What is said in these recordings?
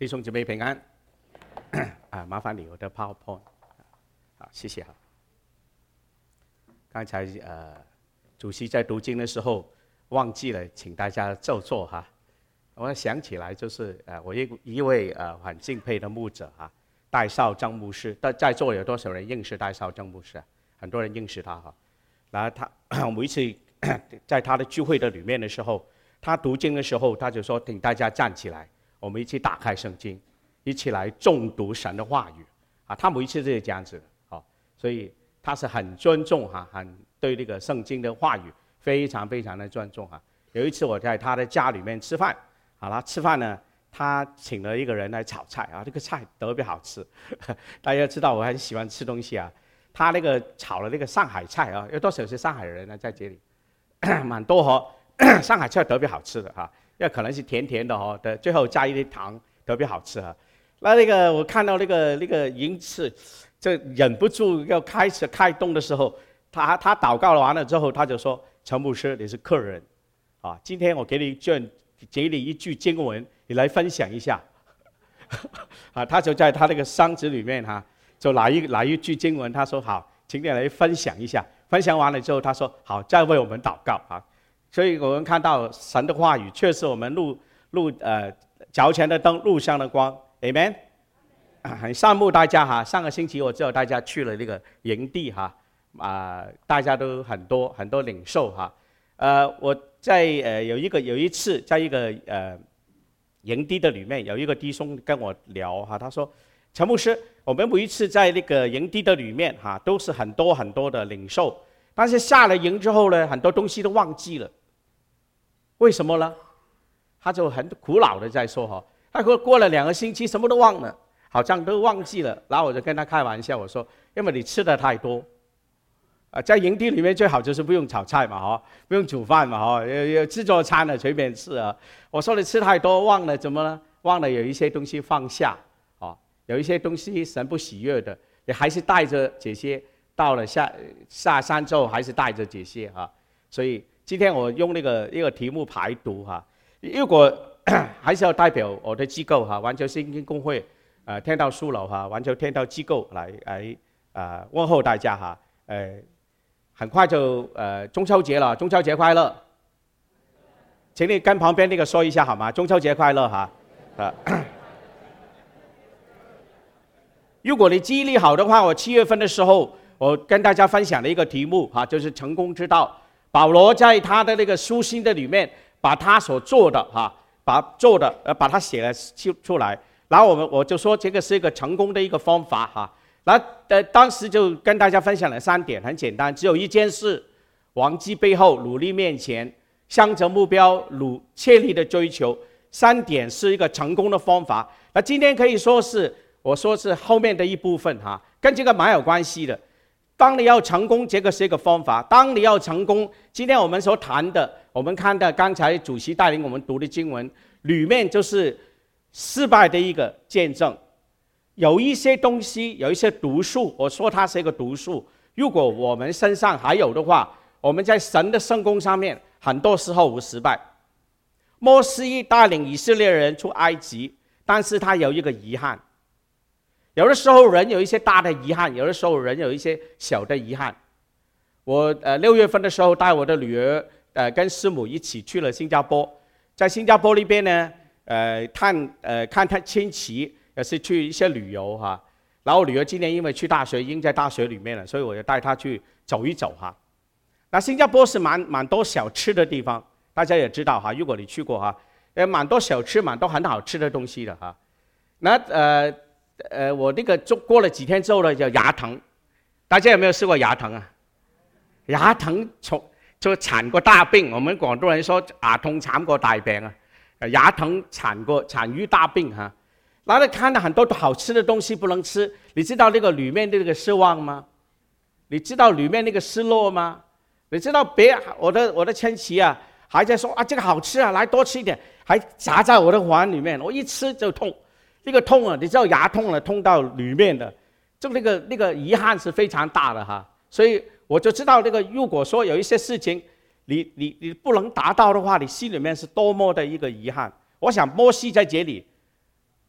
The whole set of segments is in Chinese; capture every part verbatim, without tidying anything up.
弟兄姊妹平安。啊，麻烦你我的 PowerPoint。好，谢谢哈。刚才呃，主席在读经的时候忘记了，请大家就坐哈。我想起来就是呃，我一一位呃很敬佩的牧者哈，戴绍正牧师。在在座有多少人认识戴绍正牧师啊？很多人认识他哈。然后他每一次在他的聚会的里面的时候，他读经的时候，他就说：“请大家站起来，我们一起打开圣经，一起来诵读神的话语。”啊，他每一次都是这样子的，哦，所以他是很尊重哈，很对这个圣经的话语非常非常的尊重哈。有一次我在他的家里面吃饭，好了，吃饭呢，他请了一个人来炒菜啊，这个菜特别好吃。大家知道我很喜欢吃东西啊，他那个炒了那个上海菜啊，有多少是上海人呢？在这里，蛮多哈、哦，上海菜特别好吃的哈，因为可能是甜甜的哈，的最后加一点糖，特别好吃哈。那那个我看到那个那个银次，就忍不住要开始开动的时候，他他祷告完了之后，他就说：“陈牧师，你是客人，啊，今天我给你一卷，给你一句经文，你来分享一下。”啊，他就在他那个箱子里面哈、啊，就拿一拿一句经文，他说：“好，请你来分享一下。”分享完了之后，他说：“好，再为我们祷告啊。”所以我们看到神的话语，确实我们路路呃脚前的灯，路上的光。Amen， 很羡慕大家哈。上个星期我知道大家去了那个营地哈，啊、呃，大家都很多很多领受哈。呃，我在呃有一个有一次在一个呃营地的里面，有一个弟兄跟我聊哈，他说：“陈牧师，我们每一次在那个营地的里面哈，都是很多很多的领受，但是下了营之后呢，很多东西都忘记了，为什么呢？”他就很苦恼的在说哈。他说过了两个星期什么都忘了，好像都忘记了。然后我就跟他开玩笑，我说：“因为你吃的太多，啊，在营地里面最好就是不用炒菜嘛，哈，不用煮饭嘛，哈，有有自助餐的随便吃啊。”我说：“你吃太多，忘了怎么呢？忘了有一些东西放下，啊，有一些东西神不喜悦的，你还是带着这些，到了下下山之后还是带着这些啊。所以今天我用那个一个题目排毒哈，如果还是要代表我的机构哈，环球圣经公会，呃，天道书楼哈，环球天道机构来来啊、呃、问候大家哈，呃，很快就呃中秋节了，中秋节快乐，请你跟旁边那个说一下好吗？中秋节快乐哈，啊，如果你记忆力好的话，我七月份的时候，我跟大家分享了一个题目哈，就是成功之道。保罗在他的那个书信的里面，把他所做的哈。把做的呃，把它写了出出来，然后我们我就说这个是一个成功的一个方法哈。然后呃，当时就跟大家分享了三点，很简单，只有一件事：忘记背后，努力面前，向着目标，努切力的追求。三点是一个成功的方法。那今天可以说是我说是后面的一部分哈，跟这个蛮有关系的。当你要成功，这个是一个方法。当你要成功，今天我们所谈的，我们看到刚才主席带领我们读的经文里面，就是失败的一个见证。有一些东西，有一些毒素，我说它是一个毒素。如果我们身上还有的话，我们在神的圣工上面，很多时候会失败。摩西带领以色列人出埃及，但是他有一个遗憾。有的时候人有一些大的遗憾，有的时候人有一些小的遗憾。我呃六月份的时候带我的女儿呃跟师母一起去了新加坡，在新加坡那边呢，呃看呃看看亲戚，也是去一些旅游哈。然后女儿今年因为去大学，已经在大学里面了，所以我就带她去走一走哈。那新加坡是蛮蛮多小吃的地方，大家也知道哈，如果你去过哈，呃蛮多小吃，蛮多很好吃的东西的哈。那呃。呃，我那个过了几天之后呢，叫牙疼，大家有没有试过牙疼啊？牙疼从就产过大病，我们广东人说牙痛慘過大病啊，牙疼產過產於大病哈。然後看到很多好吃的東西不能吃，你知道那個裡面的那個失望嗎？你知道裡面那個失落嗎？你知道別我的我的親戚啊，還在說啊這個好吃啊，來多吃一點，還夾在我的碗裡面，我一吃就痛。那個痛啊，你知道牙痛了，痛到裡面的，就那個那個遺憾是非常大的哈。所以我就知道那個，如果說有一些事情你你你不能達到的話，你心裡面是多麼的一個遺憾。我想摩西在這裡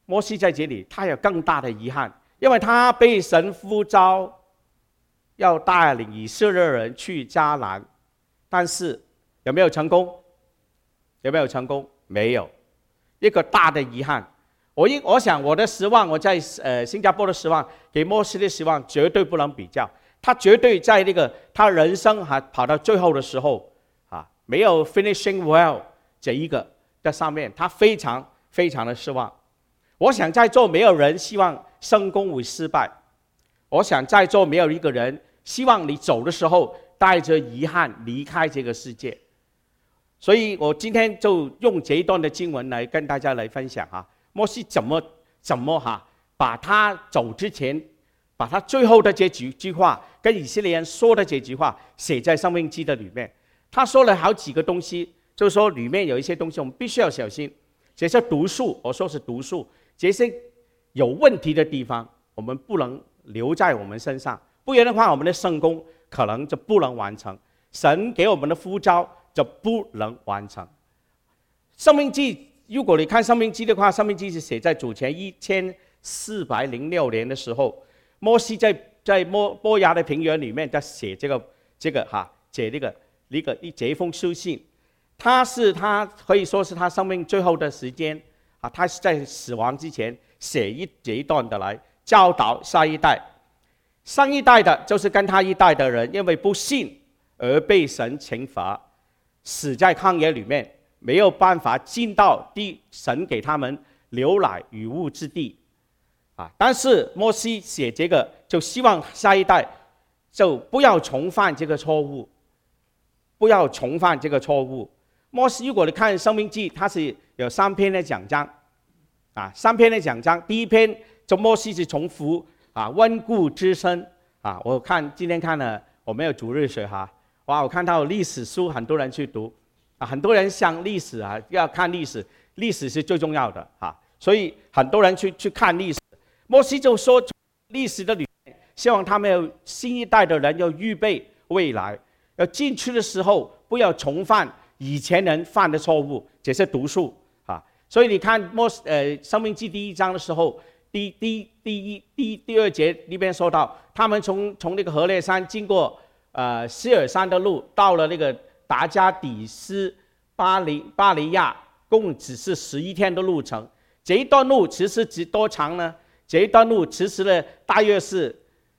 摩西在这里，他有更大的遗憾，因为他被神呼召，要带领以色列人去迦南，但是有没有成功？有没有成功？没有，一个大的遗憾。我应我想我的失望，我在呃新加坡的失望，给摩西的失望绝对不能比较。他绝对在那个他人生还跑到最后的时候啊，没有 finishing well 这一个在上面，他非常非常的失望。我想在座没有人希望成功与失败，我想在座没有一个人希望你走的时候带着遗憾离开这个世界。所以我今天就用这一段的经文来跟大家来分享哈，摩西怎么怎么哈，把他走之前，把他最后的这几句话跟以色列人说的这句话写在申命记的里面。他说了好几个东西，就是说里面有一些东西我们必须要小心，这些毒素，我说是毒素，这些有问题的地方我们不能留在我们身上，不然的话我们的圣工可能就不能完成，神给我们的呼召就不能完成。申命记，如果你看申命记的话，申命记是写在主前一千四百零六年的时候，摩西在在摩摩押的平原里面在写这个这个哈，写这个一个一这一封书信，他是他可以说是他生命最后的时间啊，他是在死亡之前写一这一段的来教导下一代，上一代的就是跟他一代的人，因为不信而被神惩罚，死在曠野里面，没有办法进到地神给他们流奶与物之地啊。但是摩西写这个，就希望下一代就不要重犯这个错误，不要重犯这个错误。摩西，如果你看《申命记》，它是有三篇的讲章啊，三篇的讲章。第一篇就摩西是重复啊，温故知新啊。我看今天看了，我没有主日学哈，哇，我看到历史书很多人去读啊，很多人想历史啊，要看历史，历史是最重要的哈，所以很多人去去看历史。摩西就说，历史的里面，希望他们有新一代的人要预备未来，要进去的时候不要重犯以前人犯的错误，这是毒素啊。所以你看摩呃申命记第一章的时候，第第第一第第二节里边说到，他们从从那个何烈山经过呃希尔山的路，到了那个达加底斯巴黎巴黎亚，共只是十一天的路程。这一段路其实值多长呢？这一段路其实呢，大约是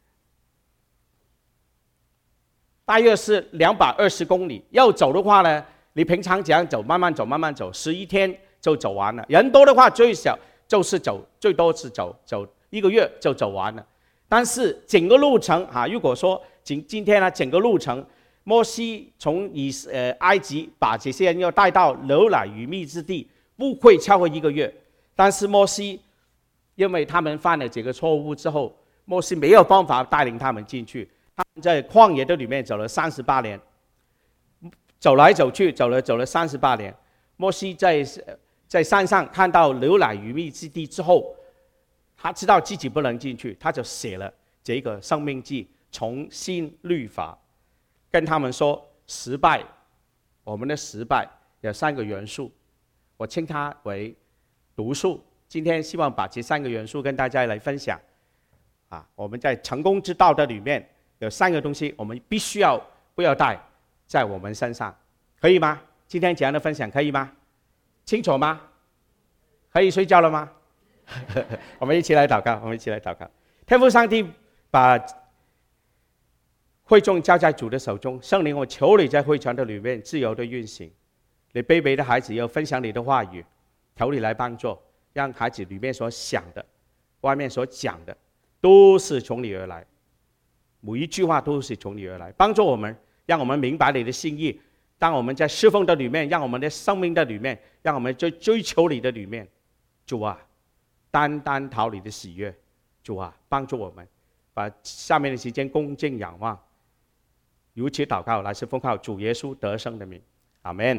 大约是两百二十公里。要走的话呢，你平常怎样走，慢慢走，慢慢走，十一天就走完了。人多的话，最少就是走，最多是走走一个月就走完了。但是整个路程啊，如果说今今天呢，整个路程，摩西从以呃埃及把这些人要带到流奶与蜜之地，不会超过一个月。但是摩西因为他们犯了这个错误之后，摩西没有办法带领他们进去。他们在旷野的里面走了三十八年，走来走去，走了走了三十八年。摩西在在山上看到流奶与蜜之地之后，他知道自己不能进去，他就写了这个申命记，重新律法，跟他们说失败，我们的失败有三个元素，我称它为毒素。今天希望把这三个元素跟大家来分享啊，我们在成功之道的里面有三个东西，我们必须要不要带在我们身上，可以吗？今天这样的分享可以吗？清楚吗？可以睡觉了吗？我们一起来祷告，我们一起来祷告。天父上帝，把会众交在主的手中，圣灵，我求你在会场的里面自由的运行。你卑微的孩子要分享你的话语，求你来帮助，让孩子里面所想的，外面所讲的，都是从你而来，每一句话都是从你而来，帮助我们，让我们明白你的心意。当我们在侍奉的里面，让我们的生命的里面，让我们在追求你的里面，主啊，单单讨你的喜悦，主啊，帮助我们，把下面的时间恭敬仰望，如此祷告，来是奉靠主耶稣得胜的名，阿们。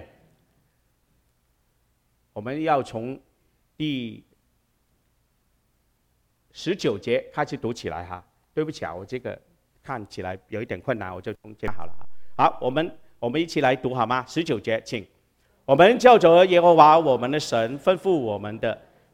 我们要从第十九节开始读起来哈。对不起啊，我这个看起来有一点困难，我就从这好了。好，我们我们一起来读好吗？十九节，请。我们叫着耶和华我们的神吩咐我们的，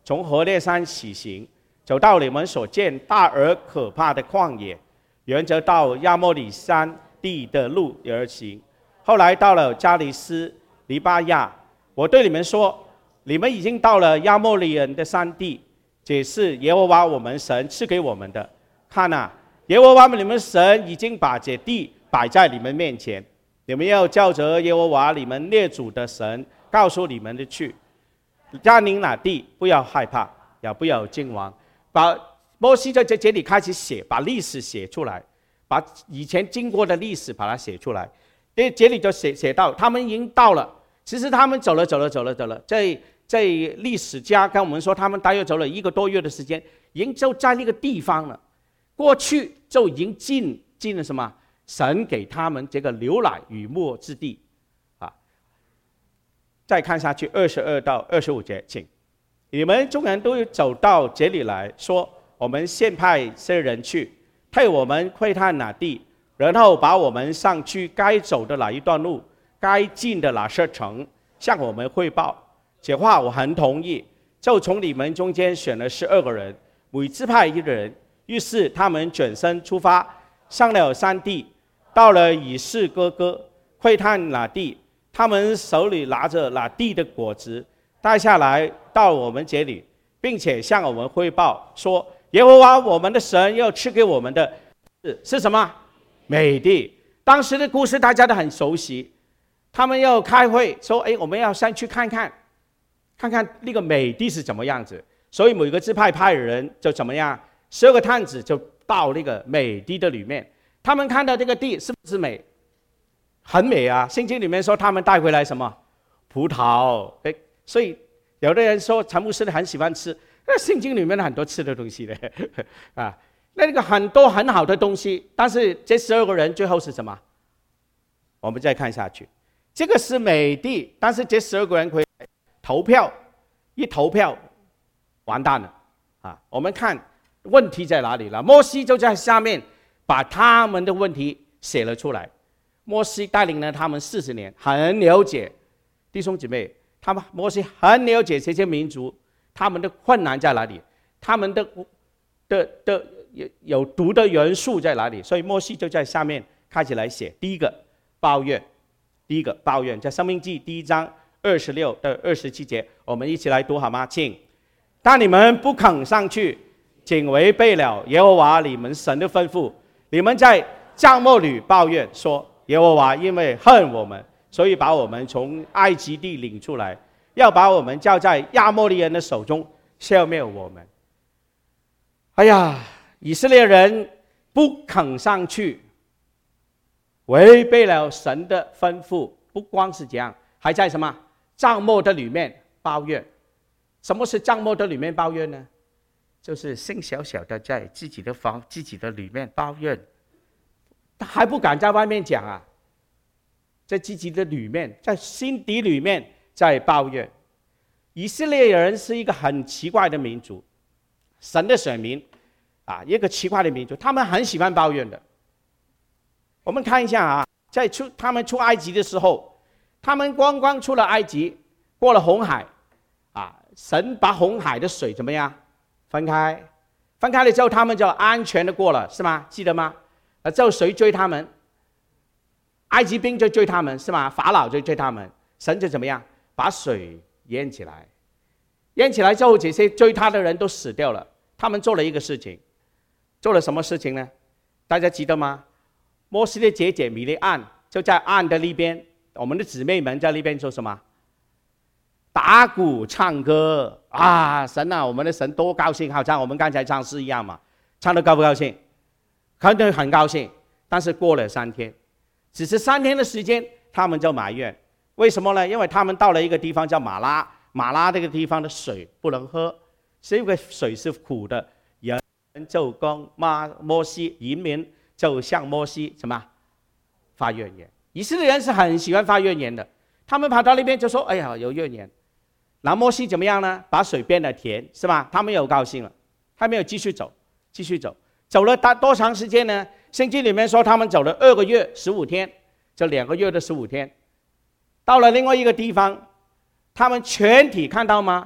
从何烈山起行，走到你们所见大而可怕的旷野，沿着到亚莫里山地的路而行。后来到了加利斯黎巴亚，我对你们说，你们已经到了亚莫利人的山地，这是耶和华我们神赐给我们的。看啊，耶和华你们神已经把这地摆在你们面前，你们要照着耶和华你们列祖的神告诉你们的去，占领那地，不要害怕，也不要惊惶。把摩西在这里开始写，把历史写出来，把以前经过的历史把它写出来。这里就写写到，他们已经到了。其实他们走了，走了，走了，走了。这这历史家跟我们说，他们大约走了一个多月的时间，已经就在那个地方了。过去就已经进进了什么？神给他们这个流奶与蜜之地啊。再看下去，二十二到二十五节，请你们众人都走到这里来说，我们现派些人去，替我们窥探那地，然后把我们上去该走的哪一段路，该进的哪些城，向我们汇报。这话我很同意，就从你们中间选了十二个人，每支派一人。于是他们转身出发，上了山地，到了以示哥哥，窥探那地。他们手里拿着那地的果子，带下来到我们这里，并且向我们汇报说，耶和华我们的神要赐给我们的是是什么？美地。当时的故事大家都很熟悉。他们要开会说，哎，我们要先去看看，看看那个美地是怎么样子。所以每个支派派人就怎么样，十二个探子就到那个美地的里面。他们看到这个地是不是美？很美啊！圣经里面说他们带回来什么？葡萄。哎，所以有的人说陈牧师很喜欢吃，那圣经里面很多吃的东西的啊，那个很多很好的东西。但是这十二个人最后是什么？我们再看下去，这个是美地，但是这十二个人回来投票，一投票完蛋了啊！我们看问题在哪里了？摩西就在下面把他们的问题写了出来。摩西带领了他们四十年，很了解弟兄姐妹，他们摩西很了解这些民族，他们的困难在哪里，他们的的的有有毒的元素在哪里，所以摩西就在下面开始来写。第一个抱怨，第一个抱怨，在申命记第一章二十六到二十七节，我们一起来读好吗？请。但你们不肯上去，竟违背了耶和华你们神的吩咐，你们在帐幕里抱怨说，耶和华因为恨我们，所以把我们从埃及地领出来，要把我们交在亚摩利人的手中，消灭我们。哎呀，以色列人不肯上去，违背了神的吩咐，不光是这样，还在什么帐幕的里面抱怨。什么是帐幕的里面抱怨呢？就是心小小的在自己的房、自己的里面抱怨，他还不敢在外面讲啊，在自己的里面，在心底里面在抱怨。以色列人是一个很奇怪的民族，神的选民啊，一个奇怪的民族，他们很喜欢抱怨的。我们看一下啊，在出他们出埃及的时候，他们刚刚出了埃及，过了红海啊，神把红海的水怎么样分开？分开了之后，他们就安全的过了，是吗？记得吗？那之后谁追他们？埃及兵就追他们，是吗？法老就追他们，神就怎么样？把水淹起来，淹起来之后，这些追他的人都死掉了。他们做了一个事情，做了什么事情呢？大家记得吗？摩西的姐姐米利暗就在岸的那边，我们的姊妹们在那边做什么？打鼓唱歌啊！神啊，我们的神多高兴，好像我们刚才唱诗一样嘛。唱得高不高兴？肯定很高兴。但是过了三天，只是三天的时间，他们就埋怨，为什么呢？因为他们到了一个地方叫马拉，马拉这个地方的水不能喝，是因为水是苦的。人就跟摩西，移民就向摩西什么发怨言。以色列人是很喜欢发怨言的，他们跑到那边就说：“哎呀，有怨言。”然后摩西怎么样呢？把水变得甜，是吧？他们又高兴了，他们又继续走，继续走，走了大多长时间呢？圣经里面说他们走了二个月十五天，这两个月的十五天，到了另外一个地方，他们全体看到吗？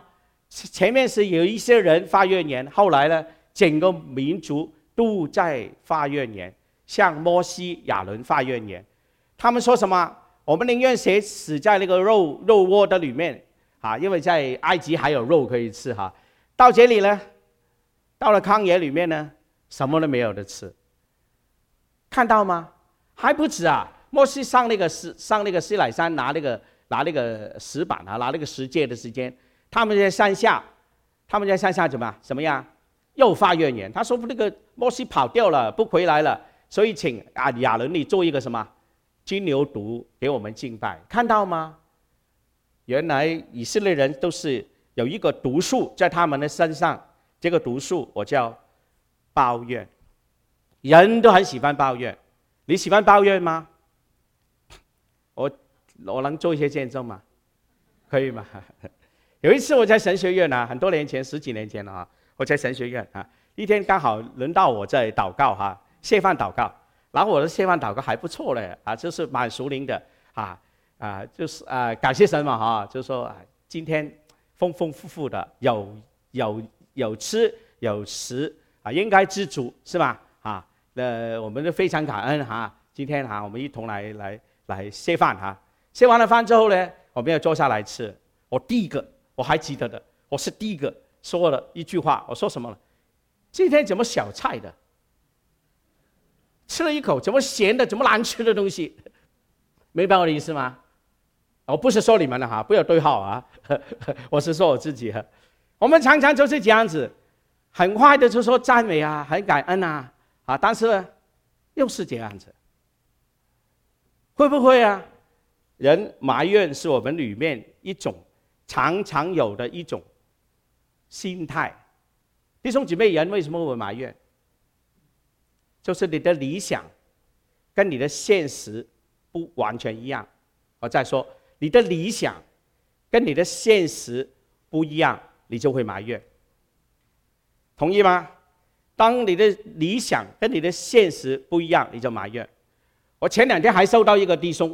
前面是有一些人发怨言，后来呢，整个民族都在发怨言，向摩西、亚伦发怨言。他们说什么？我们宁愿谁死在那个肉肉窝的里面啊，因为在埃及还有肉可以吃哈。到这里呢，到了曠野里面呢，什么都没有的吃。看到吗？还不止啊！摩西上那个石上那个西乃山拿那个拿那个石板啊，拿那个石戒的时间，他们在山下，他们在山下怎么怎么样？又发怨言。他说那个摩西跑掉了，不回来了，所以请啊亚伦你做一个什么金牛犊给我们敬拜。看到吗？原来以色列人都是有一个毒素在他们的身上，这个毒素我叫抱怨。人都很喜欢抱怨，你喜欢抱怨吗？我我能做一些见证吗？可以吗？有一次我在神学院啊，很多年前，十几年前了啊，我在神学院啊，一天刚好轮到我在祷告哈，谢饭祷告，然后我的谢饭祷告还不错嘞啊，就是蛮熟灵的啊啊，就是啊感谢神嘛哈，就是说啊今天丰丰富富的，有有有吃有食啊，应该知足是吧？啊。呃，我们都非常感恩哈。今天哈，我们一同来来来谢饭哈。谢完了饭之后呢，我们要坐下来吃。我第一个我还记得的，我是第一个说了一句话，我说什么了？今天怎么小菜的？吃了一口，怎么咸的？怎么难吃的东西？明白我的意思吗？我不是说你们的哈，不要对号啊。我是说我自己哈。我们常常就是这样子，很快的就说赞美啊，很感恩啊。啊，但是呢，又是这样子，会不会啊？人埋怨是我们里面一种常常有的一种心态。弟兄姊妹，人为什么会埋怨？就是你的理想跟你的现实不完全一样。我再说，你的理想跟你的现实不一样，你就会埋怨。同意吗？当你的理想跟你的现实不一样，你就埋怨。我前两天还收到一个弟兄，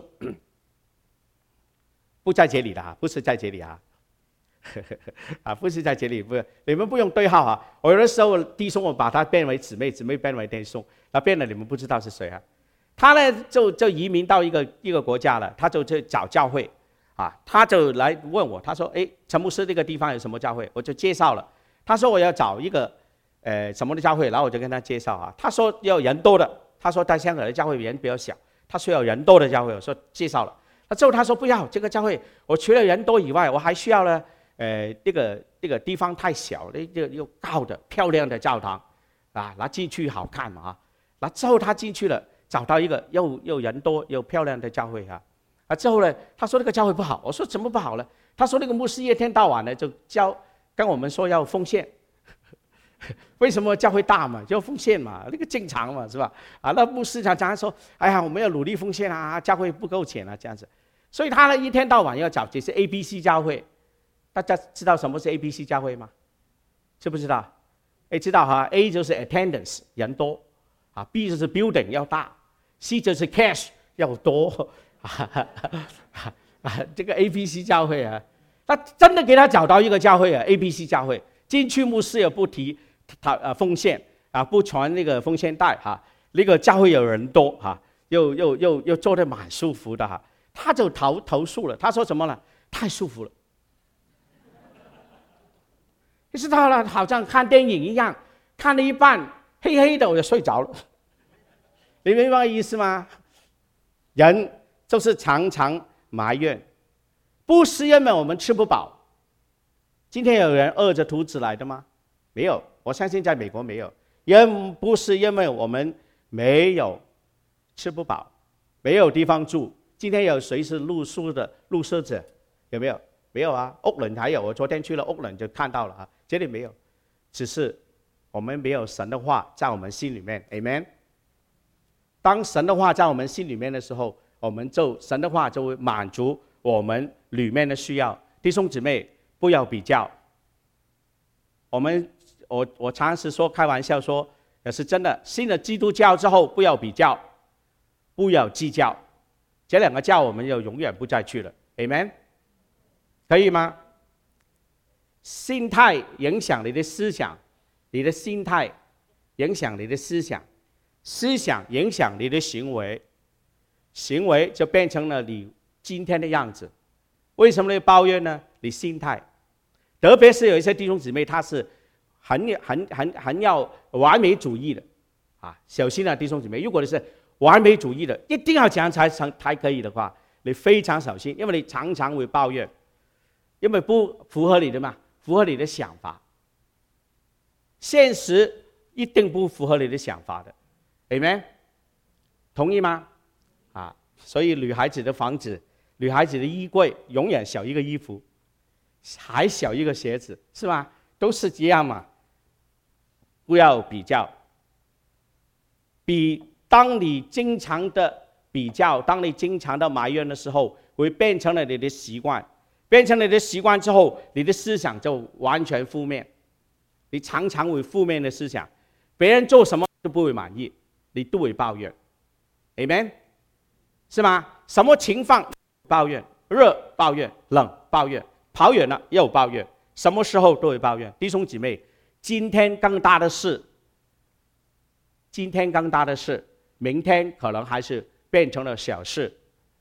不在这里的哈，不是在这里啊，啊，不是在这里，不，你们不用对号啊。我有的时候弟兄我把他变为姊妹，姊妹变为弟兄，他变了你们不知道是谁啊。他呢就就移民到一个一个国家了，他就去找教会啊，他就来问我，他说：“哎，陈牧师这个地方有什么教会？”我就介绍了。他说我要找一个。呃，什么的教会，然后我就跟他介绍啊。他说要人多的，他说在香港的教会人比较小，他说要人多的教会，我说介绍了。那之后他说不要这个教会，我除了人多以外，我还需要呢，呃，这个这个地方太小，那个又高的漂亮的教堂啊，那进去好看嘛啊。那之后他进去了，找到一个又又人多又漂亮的教会啊。啊之后呢，他说那个教会不好，我说怎么不好呢？他说那个牧师一天到晚呢就教跟我们说要奉献。为什么教会大嘛，就要奉献嘛，那个正常嘛，是吧？啊，那牧师常常说，哎呀，我们要努力奉献啊，教会不够钱啊，这样子。所以他呢一天到晚要找这些 A B C 教会。大家知道什么是 A B C 教会吗？知不知道？哎，知道哈 ，A 就是 attendance 人多啊 ，B 就是 building 要大 ，C 就是 cash 要多啊。这个 A B C 教会啊，他真的给他找到一个教会啊 ，A B C 教会。进去牧师也不提他呃奉献啊，不传那个奉献袋哈、啊，那个教会有人多哈、啊，又又又又坐得蛮舒服的哈、啊，他就投投诉了，他说什么呢？太舒服了，你知道了，好像看电影一样，看了一半黑黑的我就睡着了，你明白意思吗？人就是常常埋怨，不是因为我们吃不饱。今天有人饿着肚子来的吗？没有，我相信在美国没有。也不是因为我们没有吃不饱，没有地方住。今天有谁是露宿的露宿者？有没有？没有啊。屋崙还有，我昨天去了屋崙就看到了啊。这里没有，只是我们没有神的话在我们心里面 ，Amen。当神的话在我们心里面的时候，我们就神的话就会满足我们里面的需要。弟兄姊妹。不要比较。我们我我常时说开玩笑说，也是真的。信了基督教之后，不要比较，不要计较，这两个教我们就永远不再去了。Amen， 可以吗？ 心态影响你的思想，你的心态影响你的思想，思想影响你的行为，行为就变成了你今天的样子。为什么你抱怨呢？你心态，特别是有一些弟兄姊妹，他是很很很很要完美主义的啊，小心啊，弟兄姊妹，如果你是完美主义的，一定要这样才才可以的话，你非常小心，因为你常常会抱怨，因为不符合你的嘛，符合你的想法。现实一定不符合你的想法的 ，Amen， 同意吗？啊，所以女孩子的房子，女孩子的衣柜永远小一个衣服，还小一个鞋子，是吗？都是这样嘛。不要比较，比当你经常的比较，当你经常的埋怨的时候，会变成了你的习惯，变成了你的习惯之后，你的思想就完全负面，你常常会负面的思想，别人做什么都不会满意，你都会抱怨 ，Amen， 是吗？什么情况抱怨，热抱怨，冷抱怨，跑远了又抱怨，什么时候都会抱怨。弟兄姊妹，今天更大的事，今天更大的事，明天可能还是变成了小事，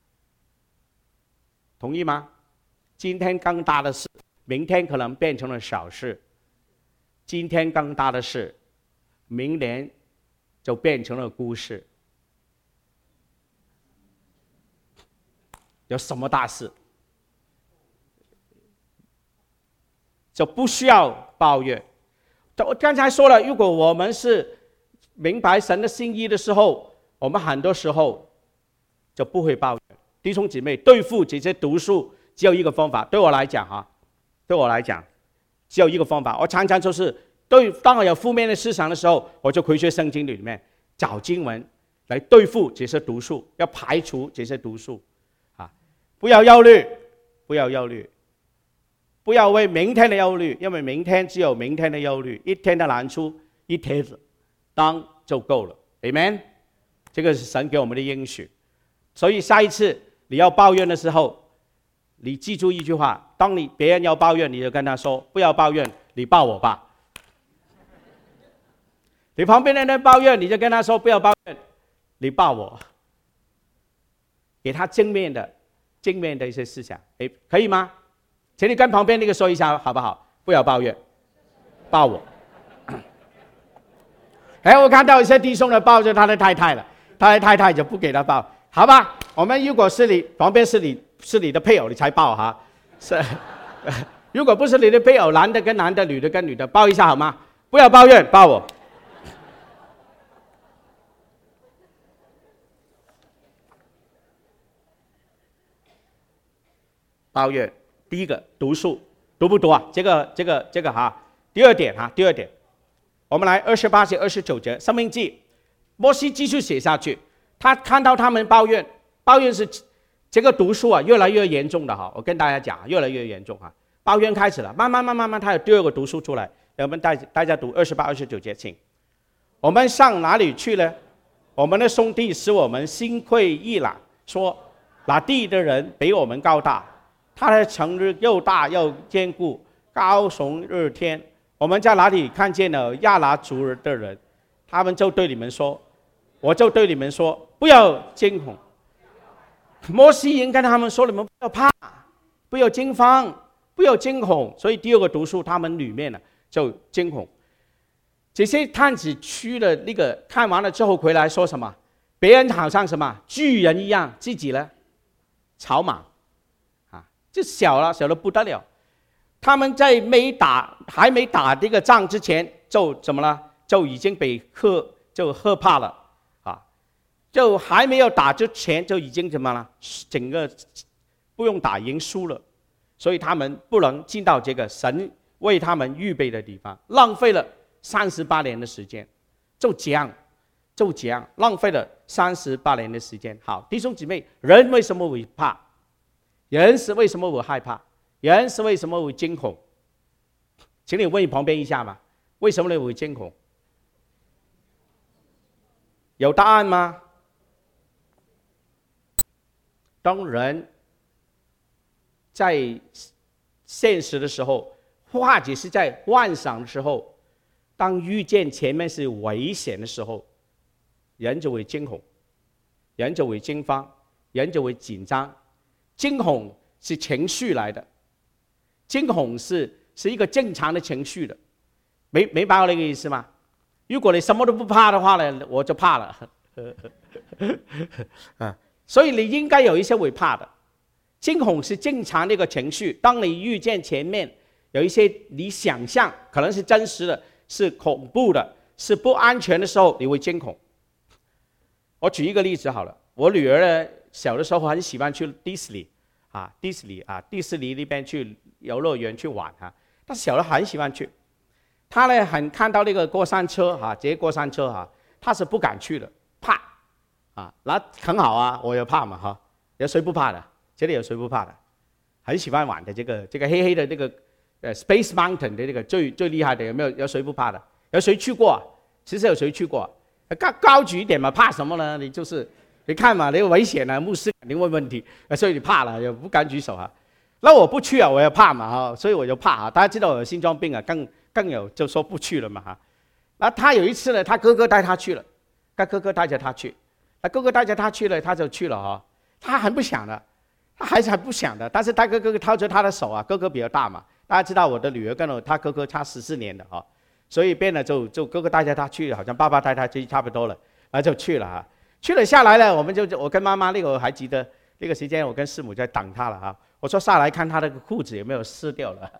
同意吗？今天更大的事，明天可能变成了小事。今天更大的事，明年就变成了故事。有什么大事，就不需要抱怨。我刚才说了，如果我们是明白神的心意的时候，我们很多时候就不会抱怨。弟兄姊妹，对付这些毒素只有一个方法。对我来讲哈，对我来讲只有一个方法。我常常就是对，当我有负面的思想的时候，我就回去圣经里面找经文来对付这些毒素，要排除这些毒素啊！不要忧虑，不要忧虑，不要为明天的忧虑，因为明天只有明天的忧虑，一天的难处一天子当就够了。Amen， 这个是神给我们的应许。所以下一次你要抱怨的时候，你记住一句话：当你别人要抱怨，你就跟他说：“不要抱怨，你抱我吧。”你旁边的人抱怨，你就跟他说：“不要抱怨，你抱我。”给他正面的、正面的一些思想，哎，可以吗？请你跟旁边那个说一下，好不好？不要抱怨，抱我。哎，我看到一些弟兄的抱着他的太太了，他的太太就不给他抱。好吧，我们如果是你旁边是你是你的配偶，你才抱哈。是，如果不是你的配偶，男的跟男的，女的跟女的，抱一下好吗？不要抱怨，抱我。抱怨，第一个毒素，毒不毒啊？这个这个这个哈。第二点哈，第二点，我们来二十八节、二十九节，《申命记》，摩西继续写下去。他看到他们抱怨，抱怨是这个毒素啊，越来越严重的哈。我跟大家讲，越来越严重哈。抱怨开始了，慢慢慢慢慢，他有第二个毒素出来。我们大大家读二十八、二十九节，请。我们上哪里去呢？我们的兄弟使我们心灰意冷，说那地的人比我们高大，他的城日又大又坚固，高耸日天。我们在哪里看见了亚拿族的人？他们就对你们说。我就对你们说，不要惊恐。摩西已经跟他们说，你们不要怕，不要惊慌，不要惊恐。所以第二个毒素，他们里面呢就惊恐。这些探子去了那个看完了之后回来说什么？别人好像什么巨人一样，自己呢草莽啊，就小了，小了不得了。他们在没打还没打这个仗之前，就怎么了？就已经被吓就吓怕了。就还没有打之前就已经怎么了？整个不用打赢输了，所以他们不能进到这个神为他们预备的地方，浪费了三十八年的时间，就这样，就这样浪费了三十八年的时间。好，弟兄姊妹，人为什么会怕？人是为什么会害怕？人是为什么会惊恐？请你问你旁边一下吧，为什么你会惊恐？有答案吗？当人在现实的时候或者是在晚上的时候，当遇见前面是危险的时候，人就会惊恐，人就会惊慌，人就会紧张。惊恐是情绪来的，惊恐是是一个正常的情绪的，没明白我那个意思吗？如果你什么都不怕的话呢，我就怕了。啊，所以你应该有一些会怕的。惊恐是正常的一个情绪，当你遇见前面有一些你想象可能是真实的，是恐怖的，是不安全的时候，你会惊恐。我举一个例子好了，我女儿呢小的时候很喜欢去迪士尼啊，迪士尼啊，迪士尼那边去游乐园去玩哈，她小的很喜欢去。她呢很看到那个过山车哈，这些过山车哈，她是不敢去的，怕啊，那很好啊，我也怕嘛哈，有谁不怕的？这里有谁不怕的？很喜欢玩的这个这个黑黑的这个呃 Space Mountain 的这个最最厉害的，有没有？有谁不怕的？有谁去过？其实有谁去过？高高举一点嘛，怕什么呢？你就是你看嘛，那个危险啊，牧师肯定问问题，所以你怕了，也不敢举手啊。那我不去啊，我也怕嘛哈，所以我就怕啊。大家知道我有心脏病啊，更更有就说不去了嘛哈。那他有一次呢，他哥哥带他去了，他哥哥带着他去，他哥哥带着他去了，他就去了哈。他很不想的。他还是很不想的，但是他哥哥掏着他的手啊，哥哥比较大嘛，大家知道我的女儿跟我他哥哥差十四年的哈，所以变了就就哥哥带着他去，好像爸爸带他去差不多了，然后就去了哈，去了下来了，我们就我跟妈妈那个我还记得那个时间，我跟师母在等他了哈，我说下来看他那个裤子有没有湿掉了，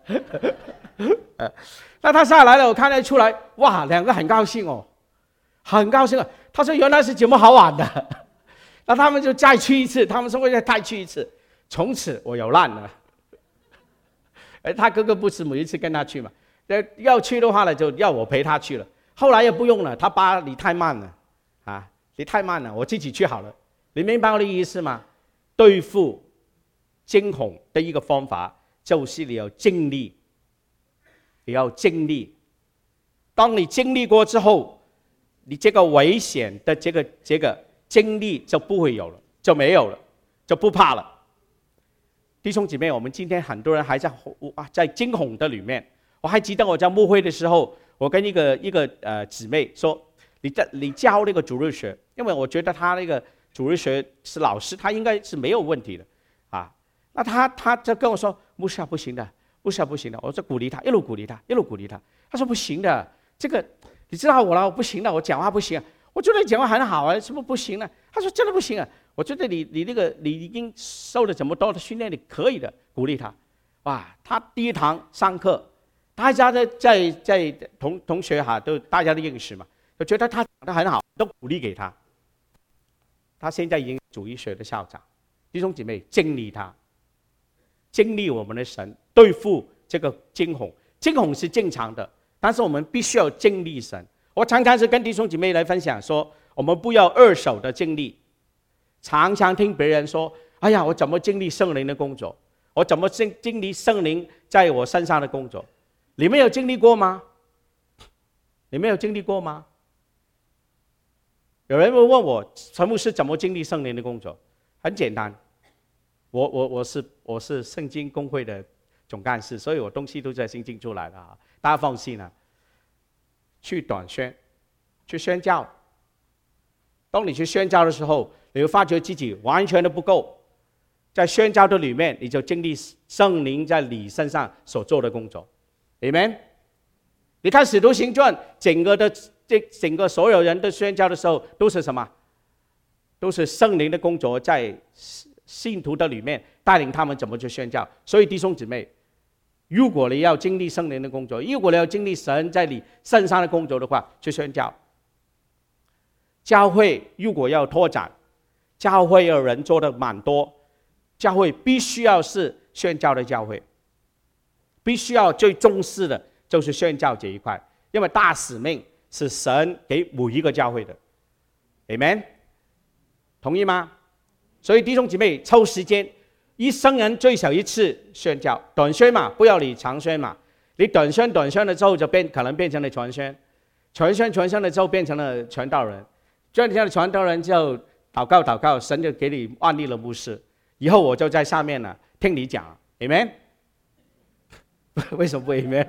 那他下来了，我看得出来，哇，两个很高兴哦，很高兴啊，他说原来是这么好玩的，那他们就再去一次，他们说会再去一次。从此我有难了，哎，他哥哥不是每一次跟他去嘛，要去的话呢，就要我陪他去了。后来也不用了，他爸你太慢了，啊，你太慢了，我自己去好了。你明白我的意思吗？对付惊恐的一个方法，就是你要经历，你要经历。当你经历过之后，你这个危险的这个这个经历就不会有了，就没有了，就不怕了。弟兄姐妹，我们今天很多人还在在惊恐的里面。我还记得我在牧会的时候，我跟一个一个呃姊妹说：“你在你教那个主日学，因为我觉得他那个主日学是老师，他应该是没有问题的啊。”那他他就跟我说：“牧师啊，不行的，牧师啊，不行的。”我就鼓励他，一路鼓励他，一路鼓励他。他说：“不行的，这个你知道我了，我不行的，我讲话不行。我觉得你讲话很好啊，什么不行呢？”他说：“真的不行啊。”我觉得你你那个你已经受了这么多的训练，你可以的，鼓励他。哇，他第一堂上课，大家在在在同同学哈都大家都认识嘛，就觉得他讲得很好，都鼓励给他。他现在已经主日学的校长，弟兄姐妹，经历他，经历我们的神对付这个惊恐，惊恐是正常的，但是我们必须要经历神。我常常是跟弟兄姐妹来分享说，我们不要二手的经历。常常听别人说：“哎呀，我怎么经历圣灵的工作？我怎么经经历圣灵在我身上的工作？”你们有经历过吗？你们有经历过吗？有人会问我，陈牧师怎么经历圣灵的工作？很简单，我我我是我是圣经公会的总干事，所以我东西都在圣经出来的啊，大家放心啊。去短宣，去宣教。当你去宣教的时候，你会发觉自己完全的不够，在宣教的里面，你就经历圣灵在你身上所做的工作 ，Amen。你看《使徒行传》，整个的这整个所有人的宣教的时候，都是什么？都是圣灵的工作在信徒的里面带领他们怎么去宣教。所以弟兄姊妹，如果你要经历圣灵的工作，如果你要经历神在你身上的工作的话，去宣教。教会如果要拓展，教会有人做的蛮多，教会必须要是宣教的教会，必须要最重视的就是宣教这一块，因为大使命是神给每一个教会的 ，Amen， 同意吗？所以弟兄姐妹，抽时间，一生人最少一次宣教，短宣嘛，不要你长宣嘛，你短宣短宣了之后就变可能变成了传宣，传宣传宣了之后变成了传道人。这样的传道人就祷告祷告，神就给你安利了牧师，以后我就在下面了听你讲 ，Amen。 为什么不 amen？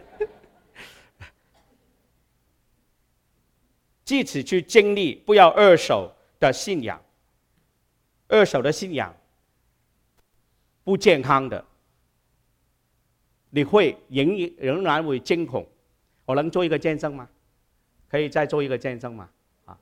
借此去经历，不要二手的信仰。二手的信仰不健康的，你会仍仍然会惊恐。我能做一个见证吗？可以再做一个见证吗？啊！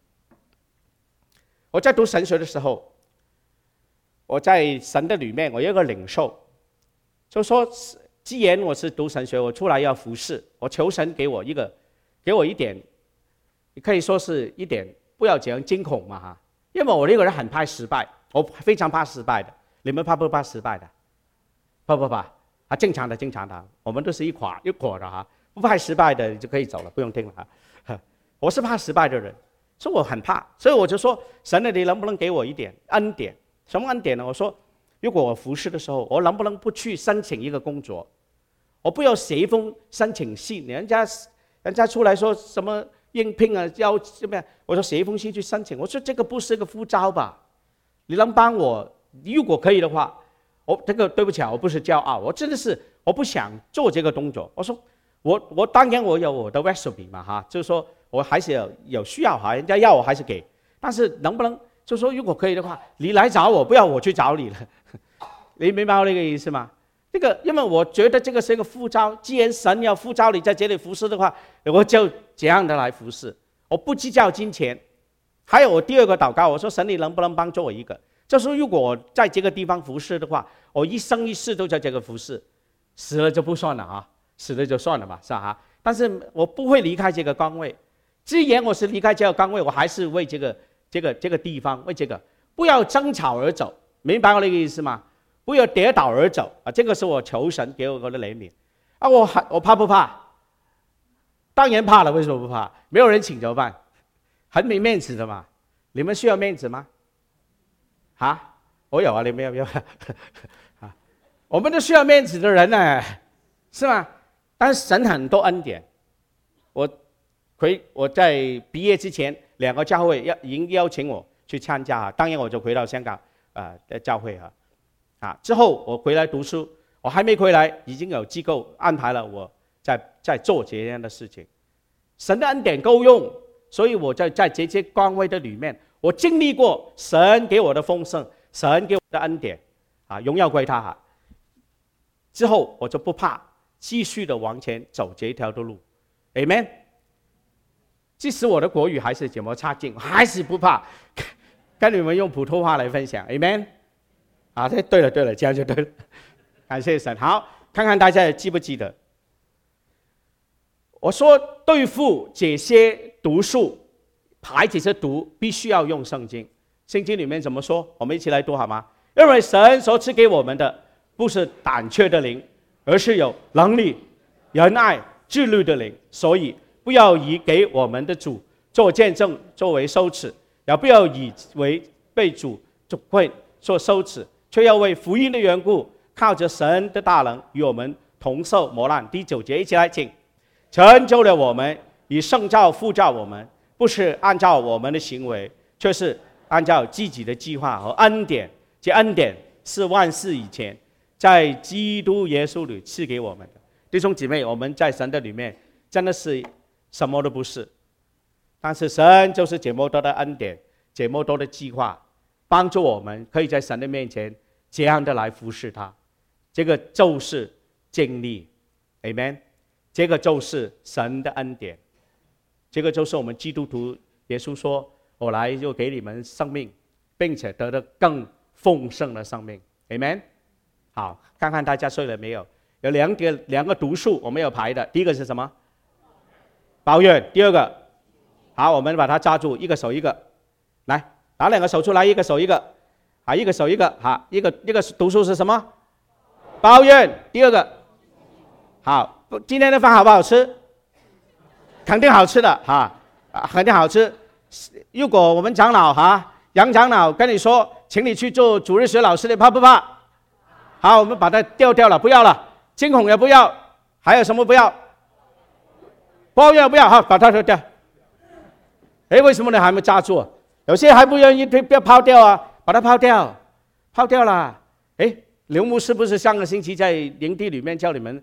我在读神学的时候，我在神的里面，我有一个领受，就说，既然我是读神学，我出来要服侍，我求神给我一个，给我一点，可以说是一点，不要讲惊恐嘛哈，因为我这个人很怕失败，我非常怕失败的。你们怕不怕失败的？怕不怕？啊，正常的，正常的，我们都是一垮一伙的哈，不怕失败的就可以走了，不用听了哈。我是怕失败的人，所以我很怕，所以我就说，神啊，你能不能给我一点恩典？什么恩典呢？我说，如果我服侍的时候，我能不能不去申请一个工作？我不要写一封申请信，人家人家出来说什么应聘啊，要怎么样？我说写一封信去申请。我说这个不是个呼召吧？你能帮我？如果可以的话，我这个对不起啊，我不是骄傲，我真的是我不想做这个动作。我说我我当然我有我的 recipe 嘛哈，就是说我还是有有需要哈，人家要我还是给，但是能不能就是说如果可以的话，你来找我，不要我去找你了，你明白我那个意思吗？这个因为我觉得这个是一个呼召，既然神要呼召你在这里服侍的话，我就这样的来服侍，我不计较金钱。还有我第二个祷告，我说神你能不能帮助我一个？就是如果我在这个地方服侍的话，我一生一世都在这个服侍，死了就不算了啊，死了就算了吧，是吧？但是我不会离开这个岗位。既然我是离开这个岗位，我还是为这个这个这个地方，为这个不要争吵而走，明白我那个意思吗？不要跌倒而走啊！这个是我求神给我的怜悯啊！我我怕不怕？当然怕了，为什么不怕？没有人请怎么办？很没面子的嘛。你们需要面子吗？啊，我有啊，你们有没有？啊，我们都需要面子的人呢，是吗？但是神很多恩典。我回我在毕业之前，两个教会要已经邀请我去参加，当然我就回到香港啊的教会啊。啊！之后我回来读书，我还没回来，已经有机构安排了我在在做这样的事情。神的恩典够用，所以我在在这些岗位的里面，我经历过神给我的丰盛，神给我的恩典，啊，荣耀归他哈。之后我就不怕，继续的往前走这一条的路 ，Amen。即使我的国语还是怎么差劲，还是不怕，跟你们用普通话来分享 ，Amen。啊，对对了对了，这样就对了，感谢神。好，看看大家记不记得，我说对付这些毒素，排这些毒，必须要用圣经。圣经里面怎么说？我们一起来读好吗？因为神所赐给我们的不是胆怯的灵，而是有能力、仁爱、自律的灵。所以不要以给我们的主做见证作为羞耻，也不要以为被主就会做羞耻。却要为福音的缘故，靠着神的大能与我们同受磨难。第九节，一起来请。成就了我们，以圣召呼召我们，不是按照我们的行为，却是按照自己的计划和恩典。这恩典是万事以前在基督耶稣里赐给我们的。弟兄姊妹，我们在神的里面真的是什么都不是，但是神就是这么多的恩典，这么多的计划，帮助我们可以在神的面前这样的来服侍他。这个就是经历 Amen， 这个就是神的恩典，这个就是我们基督徒耶稣说，我来就给你们生命，并且得到更丰盛的生命 Amen。 好，看看大家睡了没有。有两个两个毒素我们有排的，第一个是什么？抱怨。第二个，好，我们把它抓住，一个手一个，来打两个手出来，一个手一个，啊，一个手一个，好，一个一个毒素是什么？抱怨。第二个，好，今天的饭好不好吃？肯定好吃的哈，啊，肯定好吃。如果我们长老哈，杨长老跟你说，请你去做主日学老师，你怕不怕？好，我们把它丢掉了，不要了。惊恐也不要，还有什么不要？抱怨不要，好，把它丢掉。哎，为什么你还没抓住？有些还不愿意，不要抛掉啊，把它抛掉，抛掉了。哎，刘牧师不是上个星期在营地里面叫你们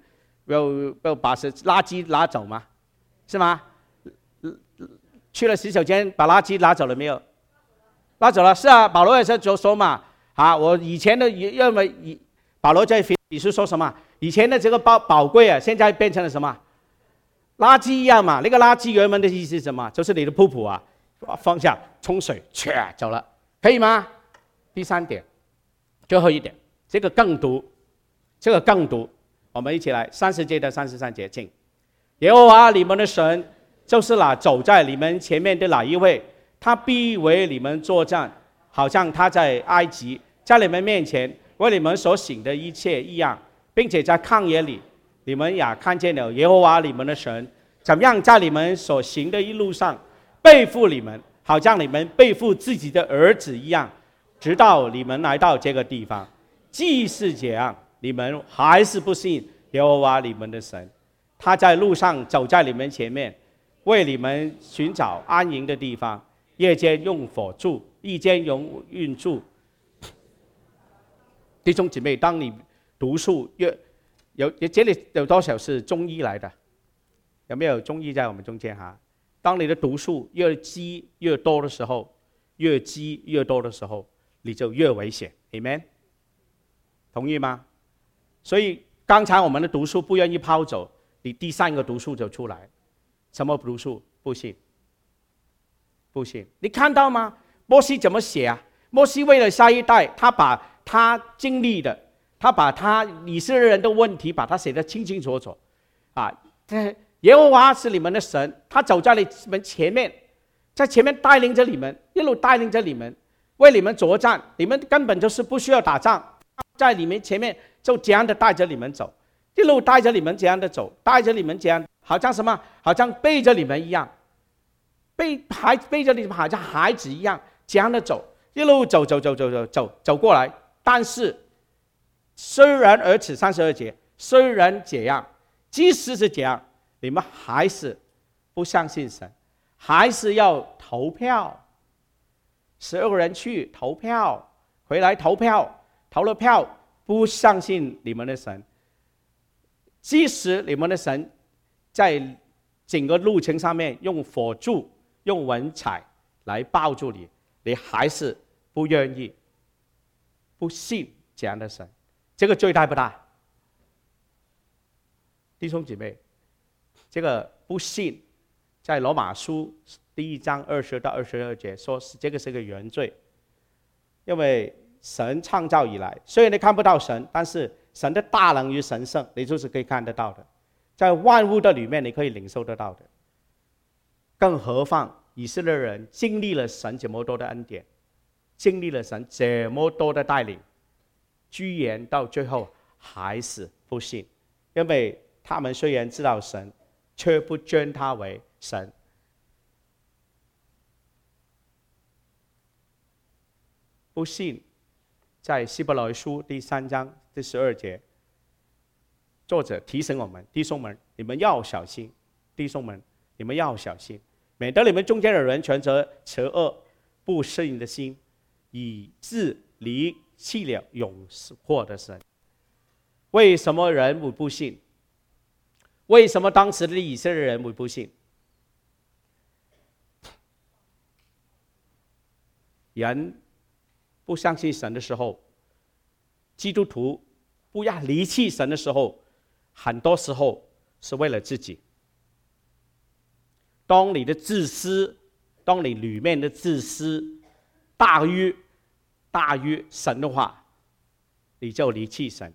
要要把是垃圾拿走吗？是吗？去了洗手间把垃圾拿走了没有？拿走了，是啊，保罗也是就说嘛，啊，我以前的认为以保罗在腓立比书说什么？以前的这个宝宝贵啊，现在变成了什么？垃圾一样嘛。那个垃圾原文的意思是什么？就是你的瀑布啊，放下冲水，唰走了，可以吗？第三点，最后一点，这个更读，这个更读，我们一起来三十节到三十三节，请。耶和华你们的神就是那走在你们前面的哪一位？他必为你们作战，好像他在埃及，在你们面前为你们所行的一切一样，并且在旷野里，你们也看见了耶和华你们的神怎样在你们所行的一路上背负你们，好像你们背负自己的儿子一样，直到你们来到这个地方。即使这样，你们还是不信耶和华你们的神。他在路上走在你们前面，为你们寻找安营的地方，夜间用火柱，夜间用运柱。弟兄姊妹，当你读书越有，这里有多少是中医来的？有没有中医在我们中间哈？当你的读书越积越多的时候，越积越多的时候，你就越危险。Amen， 同意吗？所以刚才我们的读书不愿意抛走，你第三个读书就出来。什么读书？不信，不信。你看到吗？摩西怎么写啊？摩西为了下一代，他把他经历的，他把他以色列人的问题，把他写得清清楚楚。啊，耶和华是你们的神，他走在你们前面，在前面带领着你们，一路带领着你们，为你们作战。你们根本就是不需要打仗，在你们前面就这样的带着你们走，一路带着你们这样的走，带着你们这样，好像什么？好像背着你们一样，背孩背着你们，好像孩子一样，这样的走，一路走走走走走走走过来。但是，虽然而此三十二节，虽然这样，即使是这样，你们还是不相信神，还是要投票。十二个人去投票，回来投票，投了票，不相信你们的神。即使你们的神在整个路程上面用火柱、用文采来抱住你，你还是不愿意、不信这样的神，这个罪大不大？弟兄姐妹，这个不信，在罗马书第一章二十到二十二节说，是这个是个原罪，因为神创造以来，虽然你看不到神，但是神的大能与神圣，你就是可以看得到的，在万物的里面，你可以领受得到的。更何况以色列人经历了神这么多的恩典，经历了神这么多的带领，居然到最后还是不信，因为他们虽然知道神，却不尊他为神。不信，在希伯来书第三章第十二节，作者提醒我们：弟兄们，你们要小心；弟兄们，你们要小心，免得你们中间的人存着邪恶、不适应的心，以致离弃了永活的神。为什么人会不信？为什么当时的以色列人会不信？人不相信神的时候，基督徒不要离弃神的时候，很多时候是为了自己。当你的自私，当你里面的自私大于大于神的话，你就离弃神。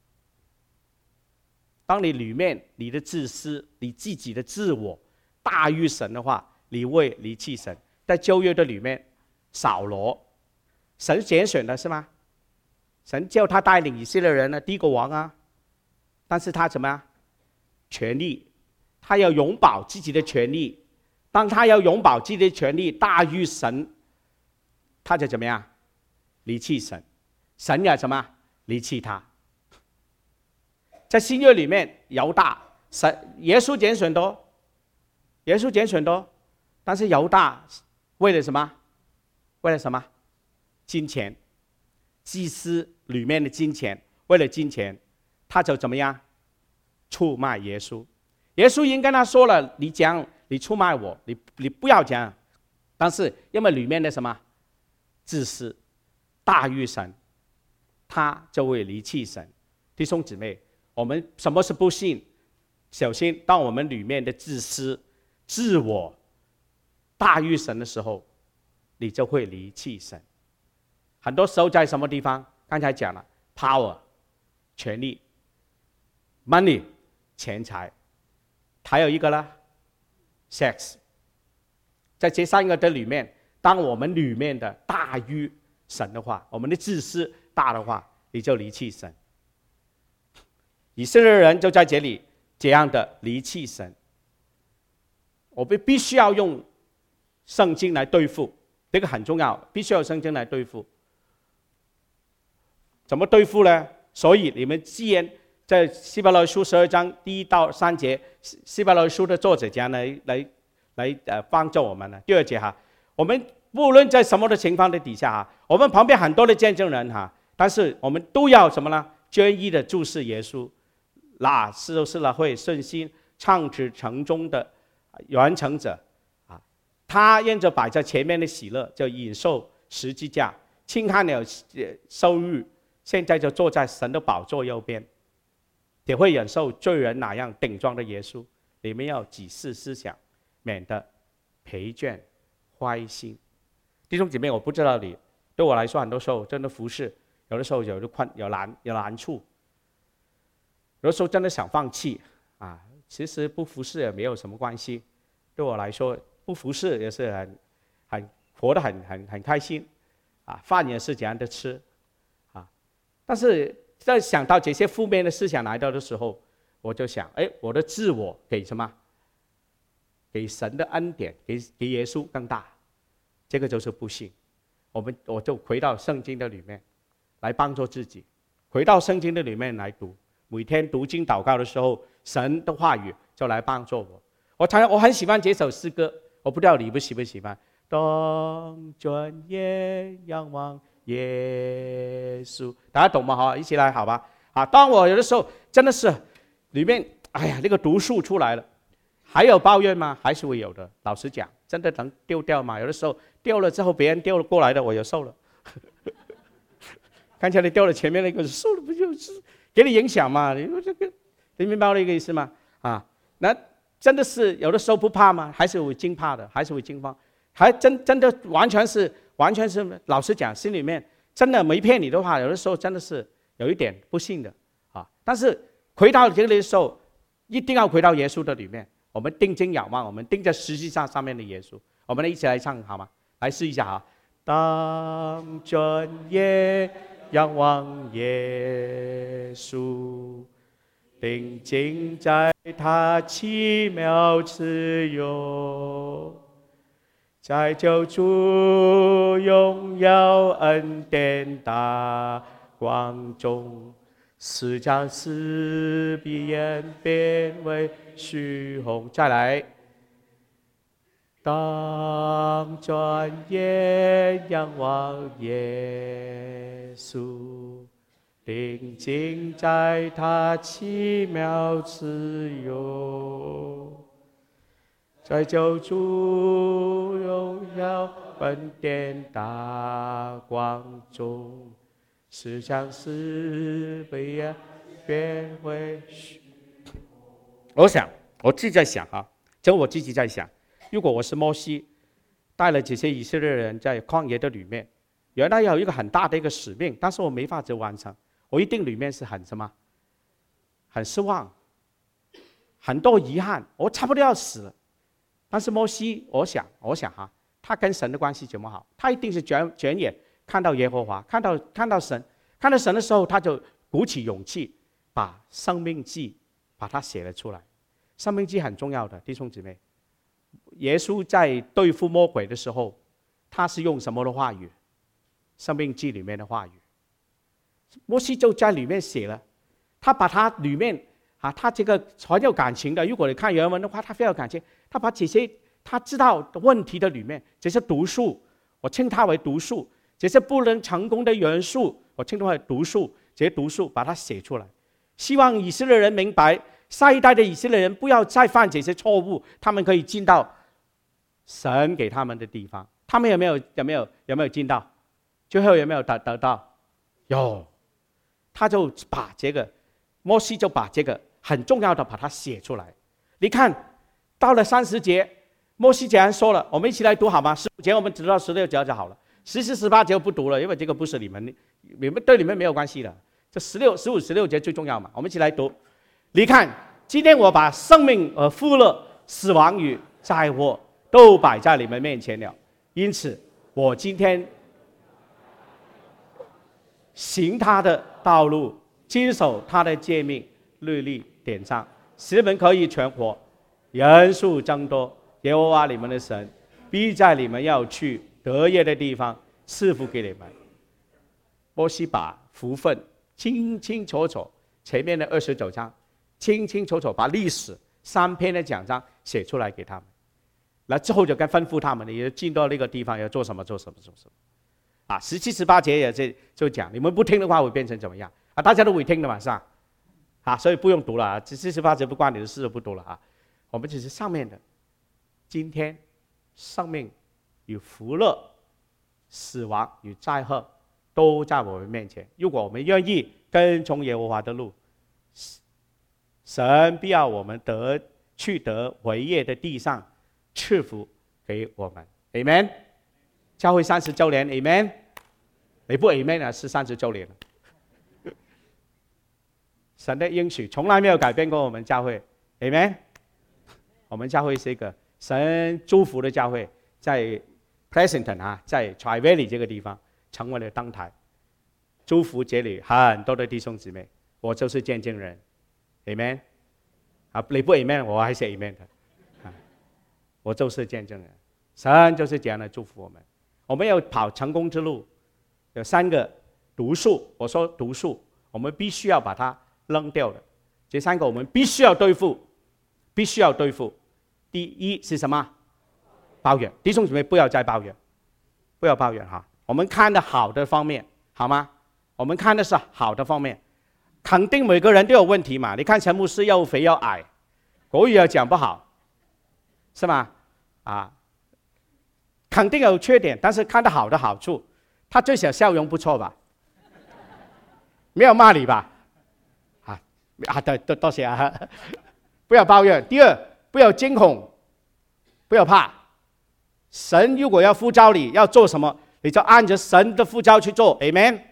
当你里面你的自私，你自己的自我大于神的话，你会离弃神。在旧约的里面，扫罗，神拣选的是吗？神叫他带领以色列人呢，第一个王啊，但是他怎么样？权力，他要拥抱自己的权利。当他要拥抱自己的权利大于神，他就怎么样？离弃神，神也怎么离弃他？在新约里面，犹大，神耶稣拣选多，耶稣拣选多，但是犹大为了什么？为了什么？金钱，祭司里面的金钱，为了金钱，他就怎么样？ 出卖耶稣。耶稣已经跟他说了，你讲你出卖我，你你不要讲。但是因为里面的什么自私大于神，他就会离弃神。弟兄姊妹，我们什么是不信？首先，当我们里面的自私、自我大于神的时候，你就会离弃神。很多时候在什么地方？刚才讲了 ，power 权力 ，money 钱财，还有一个呢 ，sex。在这三个的里面，当我们里面的大于神的话，我们的自私大的话，你就离弃神。以色列人就在这里这样的离弃神。我们必须要用圣经来对付，这个很重要，必须要圣经来对付。怎么对付呢？所以你们既然在希伯来书十二章第一到三节，希伯来书的作者讲来来来呃帮助我们呢。第二节哈，我们无论在什么的情况的底下哈，我们旁边很多的见证人哈，但是我们都要什么呢？专一的注视耶稣，那是就是了会顺心唱至城中的完成者啊，他因着摆在前面的喜乐，就忍受十字架，轻看了羞辱，现在就坐在神的宝座右边，也会忍受罪人那样顶撞的耶稣。你们要仔细思想，免得疲倦灰心。弟兄姐妹，我不知道你，对我来说，很多时候真的服侍，有的时候有的困，有难，有难处，有的时候真的想放弃啊。其实不服侍也没有什么关系，对我来说，不服侍也是很很活得很很很开心啊，饭也是这样的吃啊。但是在想到这些负面的思想来到的时候，我就想，哎，我的自我给什么？给神的恩典，给给耶稣更大，这个就是不信。我们我就回到圣经的里面来帮助自己，回到圣经的里面来读，每天读经祷告的时候，神的话语就来帮助我。我常我很喜欢这首诗歌，我不知道你不喜不喜欢。当转眼仰望耶稣，大家懂吗？好，一起来，好吧？啊，当我有的时候真的是里面，哎呀，那个毒素出来了。还有抱怨吗？还是会有的。老实讲，真的能丢掉吗？有的时候丢了之后，别人丢了过来的，我也受了。看起来你丢了前面那个，受了不就是给你影响嘛？你说这个，你明白我的一个意思吗？啊，那真的是有的时候不怕吗？还是会惊怕的，还是会惊慌，还真真的完全是完全是老实讲，心里面真的没骗你的话，有的时候真的是有一点不信的啊。但是回到这里的时候，一定要回到耶稣的里面。我们定睛仰望，我们盯着十字架上面的耶稣。我们一起来唱好吗？来试一下哈。当转眼仰望耶稣，定睛在他奇妙慈佑，在救主荣耀恩典大光中。是将死必演变为虚红。再来，当转眼仰望耶稣，定睛在他奇妙慈佑，在救主荣耀恩典大光中。是将死被演变为虚。我想，我自己在想哈，就我自己在想，如果我是摩西，带了这些以色列人在旷野的里面，原来有一个很大的一个使命，但是我没法子完成，我一定里面是很什么，很失望，很多遗憾，我差不多要死了。但是摩西，我想，我想哈，他跟神的关系怎么好？他一定是卷卷眼。看到耶和华，看到看到神，看到神的时候，他就鼓起勇气，把生命记把它写了出来。生命记很重要的，弟兄姊妹。耶稣在对付魔鬼的时候，他是用什么的话语？生命记里面的话语。摩西就在里面写了，他把他里面啊，他这个很有感情的。如果你看原文的话，他非常有感情。他把这些他知道的问题的里面，这些毒素，我称它为毒素。这些不能成功的元素，我称它为毒素。这些毒素把它写出来，希望以色列人明白， 下一代的以色列人不要再犯这些错误，他们可以进到神给他们的地方。他们有没有有没有有没有进到？最后有没有得得到？有，他就把这个摩西就把这个很重要的把它写出来。你看到了三十节，摩西既然说了，我们一起来读好吗？十五节我们读到十六节就好了，十七、十八节我不读了，因为这个不是你们，你们对你们没有关系的。这十六、十五、十六节最重要嘛，我们一起来读。你看，今天我把生命和富乐、死亡与灾祸都摆在你们面前了，因此我今天行他的道路，遵守他的诫命、律例、典章，使你们可以存活，人数增多。耶和华你们的神必在你们要去得业的地方赐福给你们。摩西把福分清清楚楚，前面的二十九章清清楚楚把历史三篇的讲章写出来给他们，那之后就该吩咐他们，也进到那个地方要做什么做什么做什么。啊，十七、十八节也是就讲，你们不听的话会变成怎么样啊？大家都会听的嘛，是吧？啊，所以不用读了啊，十七、十八节不关你的事，就不读了啊。我们只是上面的，今天生命与福乐、死亡与灾祸都在我们面前。如果我们愿意跟从耶和华的路，神必要我们得去得为业的地上赐福给我们。Amen。教会三十周年 ，Amen。你不 Amen 啊，是三十周年了。神的应许从来没有改变过我们教会 ，Amen。我们教会是一个神祝福的教会，在 Pleasanton 啊，在 Tri Valley 这个地方成为了灯台，祝福这里很多的弟兄姊妹。我就是见证人 ，Amen。啊，你不 Amen， 我还是 Amen 的。啊，我就是见证人，神就是这样的祝福我们。我们要跑成功之路，有三个毒素。我说毒素，我们必须要把它扔掉的。这三个我们必须要对付，必须要对付。第一是什么？抱怨。弟兄姊妹，不要再抱怨，不要抱怨哈。我们看的好的方面，好吗？我们看的是好的方面。肯定每个人都有问题嘛。你看陈牧师又肥又矮，国语又讲不好，是吗？啊。肯定有缺点，但是看到好的好处，他最少笑容不错吧？没有骂你吧？啊啊，多多多谢啊！不要抱怨。第二，不要惊恐，不要怕。神如果要呼召你要做什么，你就按着神的呼召去做。Amen。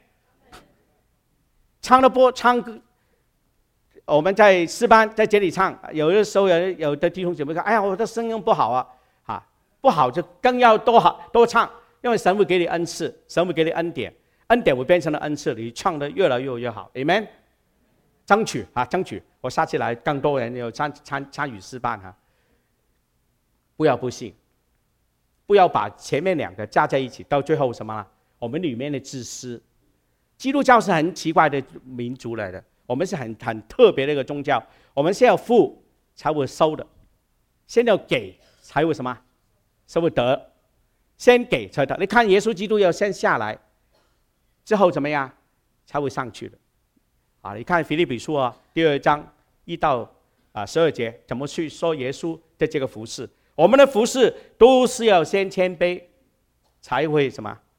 唱的播唱歌，我们在诗班在这里唱，有的时候有有的弟兄姐妹说：“哎呀，我的声音不好啊。”不好就更要多好多唱，因为神会给你恩赐，神会给你恩典，恩典会变成了恩赐，你唱得越来越越好 ，Amen。争取啊，争取，我下次来更多人有参参参与诗班哈。不要不信，不要把前面两个加在一起，到最后什么呢？我们里面的自私。基督教是很奇怪的民族来的，我们是很很特别的一个宗教，我们先要付才会收的，先要给才会什么？才会得，先给才得。你看耶稣基督要先下来，之后怎么样才会上去的？啊，你看腓立比书啊，第二章一到啊十二节，怎么去说耶稣的这个服事？我们的服事都是要先谦卑，才会什么？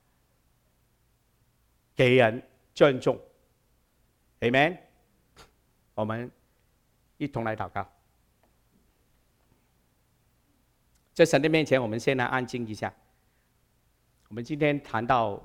给人尊重。Amen。我们一同来祷告。在神的面前，我们先来安静一下。我们今天谈到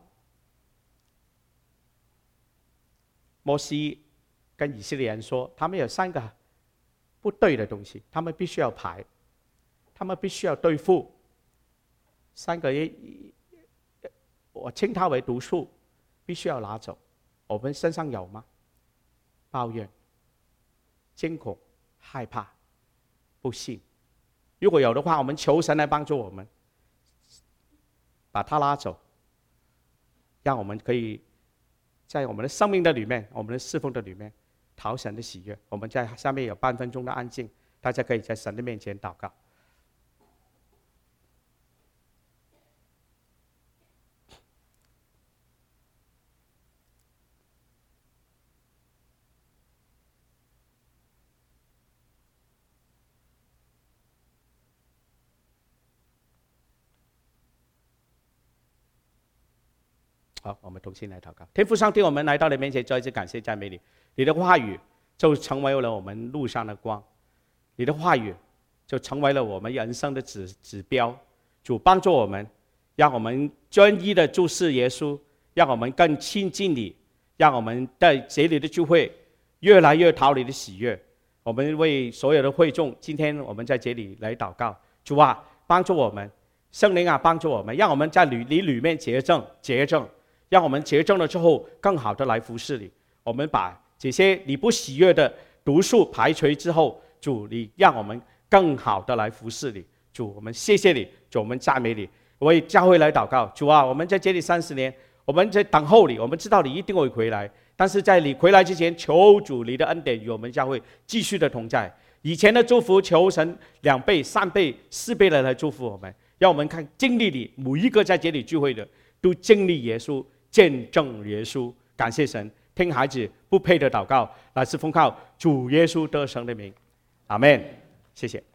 摩西跟以色列人说，他们有三个不对的东西，他们必须要排，他们必须要对付。三个，我称它为毒素，必须要拿走。我们身上有吗？抱怨、惊恐、害怕、不信。如果有的话，我们求神来帮助我们，把它拉走，让我们可以在我们的生命的里面，我们的侍奉的里面，讨神的喜悦。我们在下面有半分钟的安静，大家可以在神的面前祷告。 好，我们同心来祷告。天父上帝，我们来到你面前，再一次感谢赞美你。你的话语就成为了我们路上的光，你的话语就成为了我们人生的指指标。主帮助我们，让我们专一的注视耶稣，让我们更亲近你，让我们在这里的聚会越来越讨你的喜悦。我们为所有的会众，今天我们在这里来祷告，主啊，帮助我们，圣灵啊，帮助我们，让我们在你里面结正结正，让我们结正了之后，更好的来服侍你。我们把这些你不喜悦的毒素排除之后，主，你让我们更好的来服侍你。主，我们谢谢你，主，我们赞美你，为教会来祷告。主啊，我们在这里三十年，我们在等候你，我们知道你一定会回来，但是在你回来之前，求主你的恩典与我们教会继续的同在。以前的祝福，求神两倍、三倍、四倍的来祝福我们，让我们看经历你每一个在这里聚会的，都经历耶稣，见证耶稣。感谢神，听孩子不配的祷告，乃是奉靠主耶稣得胜的名，阿们。谢谢。